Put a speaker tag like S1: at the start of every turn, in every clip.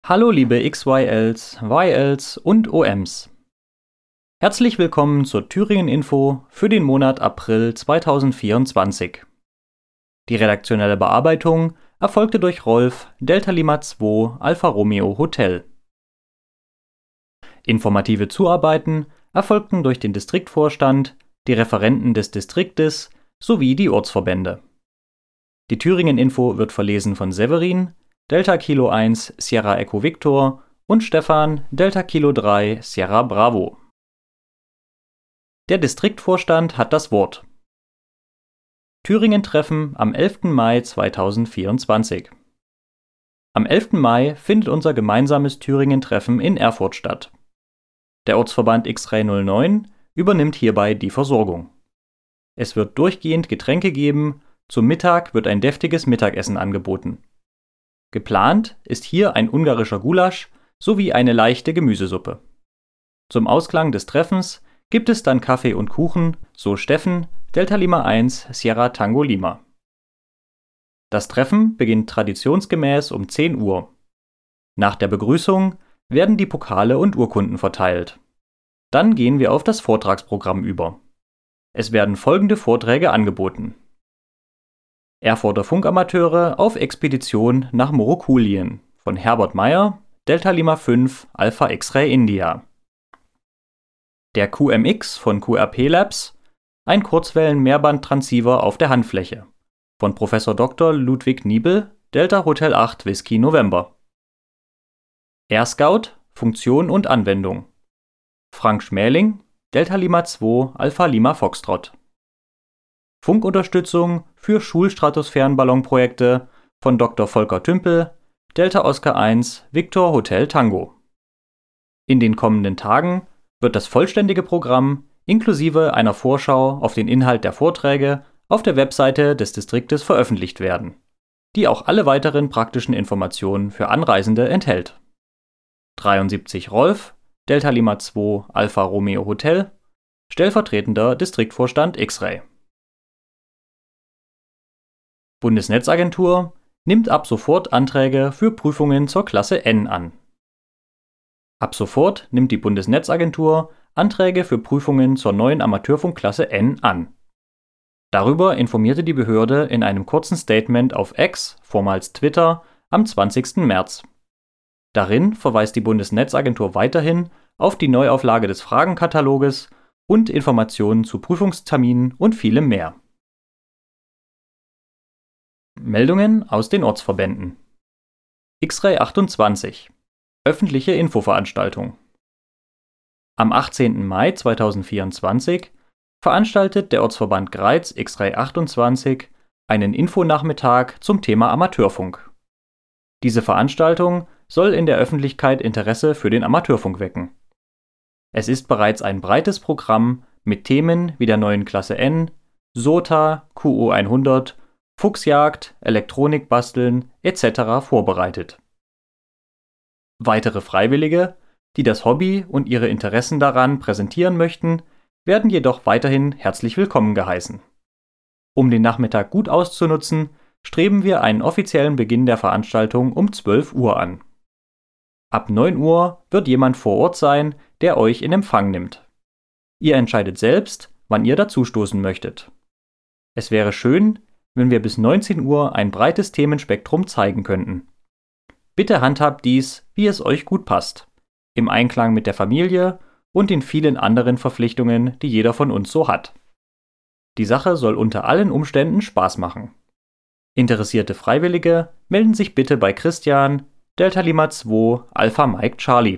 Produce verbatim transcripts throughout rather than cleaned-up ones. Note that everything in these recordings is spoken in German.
S1: Hallo liebe X Y Ls, Y Ls und O Ms. Herzlich willkommen zur Thüringen-Info für den Monat April zweitausendvierundzwanzig. Die redaktionelle Bearbeitung erfolgte durch Rolf Delta Lima zwei Alfa Romeo Hotel. Informative Zuarbeiten erfolgten durch den Distriktvorstand, die Referenten des Distriktes sowie die Ortsverbände. Die Thüringen-Info wird verlesen von Severin, Delta Kilo eins Sierra Echo Victor und Stefan Delta Kilo drei Sierra Bravo. Der Distriktvorstand hat das Wort. Thüringen-Treffen am elften Mai zweitausendvierundzwanzig. Am elften Mai findet unser gemeinsames Thüringen-Treffen in Erfurt statt. Der Ortsverband X-Ray null neun übernimmt hierbei die Versorgung. Es wird durchgehend Getränke geben, zum Mittag wird ein deftiges Mittagessen angeboten. Geplant ist hier ein ungarischer Gulasch sowie eine leichte Gemüsesuppe. Zum Ausklang des Treffens gibt es dann Kaffee und Kuchen, so Steffen, Delta Lima eins Sierra Tango Lima. Das Treffen beginnt traditionsgemäß um zehn Uhr. Nach der Begrüßung werden die Pokale und Urkunden verteilt. Dann gehen wir auf das Vortragsprogramm über. Es werden folgende Vorträge angeboten: Erfurter Funkamateure auf Expedition nach Morokulien von Herbert Meyer, Delta Lima fünf Alpha X-Ray India. Der Q M X von Q R P Labs, ein Kurzwellen-Mehrband-Transceiver auf der Handfläche von Professor Doktor Ludwig Niebel, Delta Hotel acht Whisky November. AirScout, Funktion und Anwendung. Frank Schmäling, Delta Lima zwei Alpha Lima Foxtrot. Funkunterstützung für Schulstratosphärenballonprojekte von Doktor Volker Tümpel, Delta Oscar eins Victor Hotel Tango. In den kommenden Tagen wird das vollständige Programm inklusive einer Vorschau auf den Inhalt der Vorträge auf der Webseite des Distriktes veröffentlicht werden, die auch alle weiteren praktischen Informationen für Anreisende enthält. dreiundsiebzig Rolf, Delta Lima zwei Alfa Romeo Hotel, stellvertretender Distriktvorstand X-Ray. Bundesnetzagentur nimmt ab sofort Anträge für Prüfungen zur Klasse N an. Ab sofort nimmt die Bundesnetzagentur Anträge für Prüfungen zur neuen Amateurfunkklasse N an. Darüber informierte die Behörde in einem kurzen Statement auf X, vormals Twitter, am zwanzigsten März. Darin verweist die Bundesnetzagentur weiterhin auf die Neuauflage des Fragenkataloges und Informationen zu Prüfungsterminen und vielem mehr. Meldungen aus den Ortsverbänden. X-Ray achtundzwanzig. Öffentliche Infoveranstaltung. Am achtzehnten Mai zweitausendvierundzwanzig veranstaltet der Ortsverband Greiz X-Ray achtundzwanzig einen Infonachmittag zum Thema Amateurfunk. Diese Veranstaltung soll in der Öffentlichkeit Interesse für den Amateurfunk wecken. Es ist bereits ein breites Programm mit Themen wie der neuen Klasse N, S O T A, Q O hundert, Fuchsjagd, Elektronik basteln et cetera vorbereitet. Weitere Freiwillige, die das Hobby und ihre Interessen daran präsentieren möchten, werden jedoch weiterhin herzlich willkommen geheißen. Um den Nachmittag gut auszunutzen, streben wir einen offiziellen Beginn der Veranstaltung um zwölf Uhr an. Ab neun Uhr wird jemand vor Ort sein, der euch in Empfang nimmt. Ihr entscheidet selbst, wann ihr dazustoßen möchtet. Es wäre schön, wenn wir bis neunzehn Uhr ein breites Themenspektrum zeigen könnten. Bitte handhabt dies, wie es euch gut passt, im Einklang mit der Familie und den vielen anderen Verpflichtungen, die jeder von uns so hat. Die Sache soll unter allen Umständen Spaß machen. Interessierte Freiwillige melden sich bitte bei Christian, Delta Lima zwei Alpha Mike Charlie.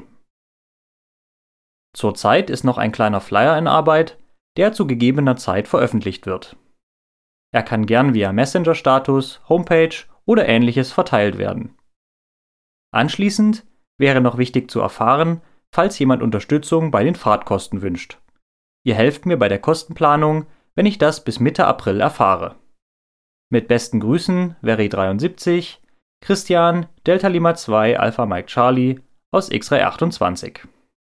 S1: Zurzeit ist noch ein kleiner Flyer in Arbeit, der zu gegebener Zeit veröffentlicht wird. Er kann gern via Messenger-Status, Homepage oder ähnliches verteilt werden. Anschließend wäre noch wichtig zu erfahren, falls jemand Unterstützung bei den Fahrtkosten wünscht. Ihr helft mir bei der Kostenplanung, wenn ich das bis Mitte April erfahre. Mit besten Grüßen, Veri dreiundsiebzig, Christian, Delta Lima zwei Alpha Mike Charlie aus X-Ray achtundzwanzig.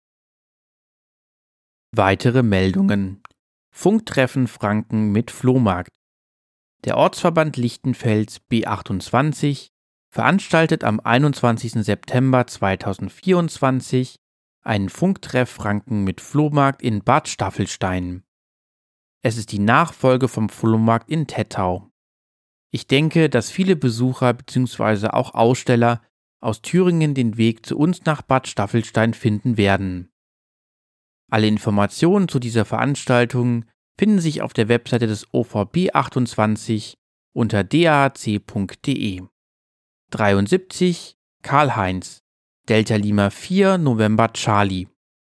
S2: Weitere Meldungen. Funktreffen Franken mit Flohmarkt. Der Ortsverband Lichtenfels B achtundzwanzig veranstaltet am einundzwanzigsten September zweitausendvierundzwanzig einen Funktreff Franken mit Flohmarkt in Bad Staffelstein. Es ist die Nachfolge vom Flohmarkt in Tettau. Ich denke, dass viele Besucher bzw. auch Aussteller aus Thüringen den Weg zu uns nach Bad Staffelstein finden werden. Alle Informationen zu dieser Veranstaltung finden sich auf der Webseite des O V B achtundzwanzig unter d a h c punkt d e. dreiundsiebzig Karl-Heinz, Delta Lima vier November Charlie.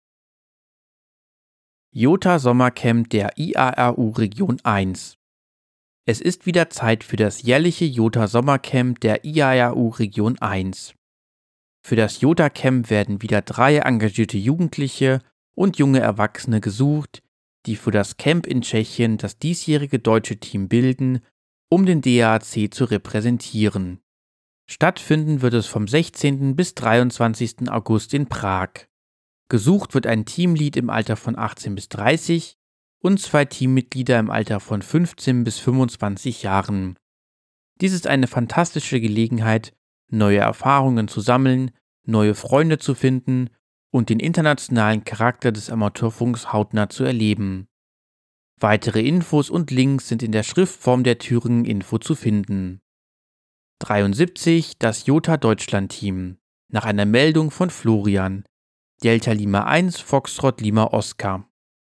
S2: Jota Sommercamp der I A R U Region eins. Es ist wieder Zeit für das jährliche Jota Sommercamp der I A R U Region eins. Für das Jota Camp werden wieder drei engagierte Jugendliche und junge Erwachsene gesucht, die für das Camp in Tschechien das diesjährige deutsche Team bilden, um den D A H C zu repräsentieren. Stattfinden wird es vom sechzehnten bis dreiundzwanzigsten August in Prag. Gesucht wird ein Teamlead im Alter von achtzehn bis dreißig und zwei Teammitglieder im Alter von fünfzehn bis fünfundzwanzig Jahren. Dies ist eine fantastische Gelegenheit, neue Erfahrungen zu sammeln, neue Freunde zu finden und den internationalen Charakter des Amateurfunks hautnah zu erleben. Weitere Infos und Links sind in der Schriftform der Thüringen Info zu finden. dreiundsiebzig Das Jota Deutschland Team. Nach einer Meldung von Florian. Delta Lima eins Foxtrot Lima Oscar.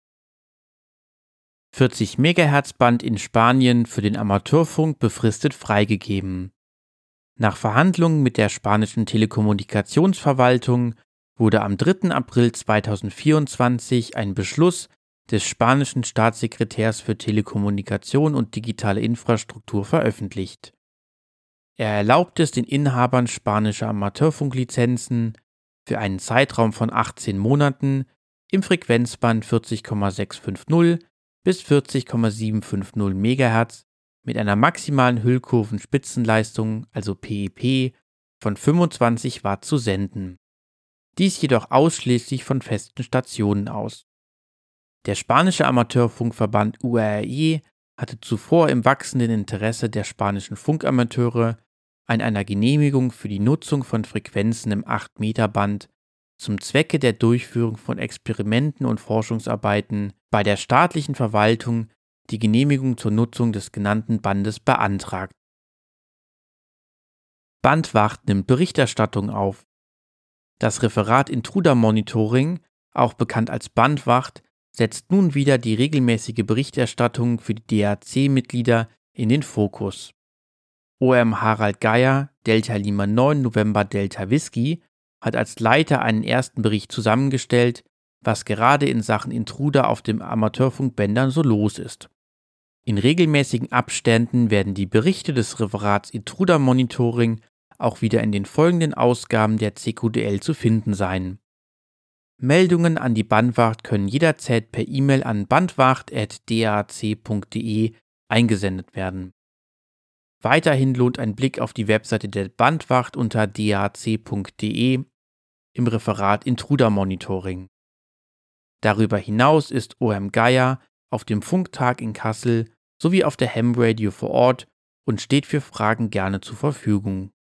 S2: vierzig Megahertz Band in Spanien für den Amateurfunk befristet freigegeben. Nach Verhandlungen mit der spanischen Telekommunikationsverwaltung wurde am dritten April zweitausendvierundzwanzig ein Beschluss des spanischen Staatssekretärs für Telekommunikation und digitale Infrastruktur veröffentlicht. Er erlaubt es den Inhabern spanischer Amateurfunklizenzen für einen Zeitraum von achtzehn Monaten im Frequenzband vierzig Komma sechshundertfünfzig bis vierzig Komma siebenhundertfünfzig Megahertz mit einer maximalen Hüllkurvenspitzenleistung, also P E P, von fünfundzwanzig Watt zu senden. Dies jedoch ausschließlich von festen Stationen aus. Der spanische Amateurfunkverband U R I hatte zuvor im wachsenden Interesse der spanischen Funkamateure an einer Genehmigung für die Nutzung von Frequenzen im acht Meter Band zum Zwecke der Durchführung von Experimenten und Forschungsarbeiten bei der staatlichen Verwaltung die Genehmigung zur Nutzung des genannten Bandes beantragt. Bandwacht nimmt Berichterstattung auf. Das Referat Intruder Monitoring, auch bekannt als Bandwacht, setzt nun wieder die regelmäßige Berichterstattung für die D A H C-Mitglieder in den Fokus. O M Harald Geier, Delta Lima neun November Delta Whisky, hat als Leiter einen ersten Bericht zusammengestellt, was gerade in Sachen Intruder auf dem Amateurfunkbändern so los ist. In regelmäßigen Abständen werden die Berichte des Referats Intruder Monitoring auch wieder in den folgenden Ausgaben der C Q D L zu finden sein. Meldungen an die Bandwacht können jederzeit per E-Mail an bandwacht at d a h c punkt d e eingesendet werden. Weiterhin lohnt ein Blick auf die Webseite der Bandwacht unter d a h c punkt d e im Referat Intruder Monitoring. Darüber hinaus ist O M Geier auf dem Funktag in Kassel sowie auf der Ham Radio vor Ort und steht für Fragen gerne zur Verfügung.